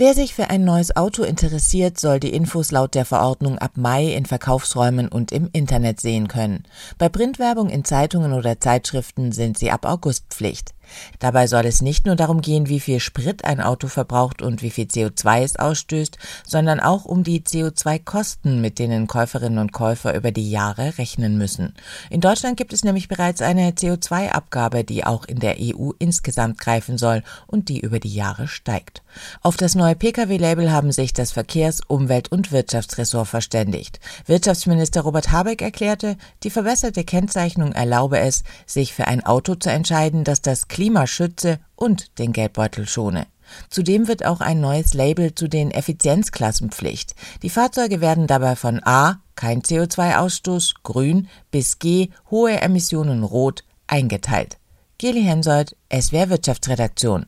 Wer sich für ein neues Auto interessiert, soll die Infos laut der Verordnung ab Mai in Verkaufsräumen und im Internet sehen können. Bei Printwerbung in Zeitungen oder Zeitschriften sind sie ab August Pflicht. Dabei soll es nicht nur darum gehen, wie viel Sprit ein Auto verbraucht und wie viel CO2 es ausstößt, sondern auch um die CO2-Kosten, mit denen Käuferinnen und Käufer über die Jahre rechnen müssen. In Deutschland gibt es nämlich bereits eine CO2-Abgabe, die auch in der EU insgesamt greifen soll und die über die Jahre steigt. Auf das neue Pkw-Label haben sich das Verkehrs-, Umwelt- und Wirtschaftsressort verständigt. Wirtschaftsminister Robert Habeck erklärte, die verbesserte Kennzeichnung erlaube es, sich für ein Auto zu entscheiden, das das Klima schütze und den Geldbeutel schone. Zudem wird auch ein neues Label zu den Effizienzklassen Pflicht. Die Fahrzeuge werden dabei von A, kein CO2-Ausstoß, grün, bis G, hohe Emissionen, rot, eingeteilt. Geli Hensoldt, SWR Wirtschaftsredaktion.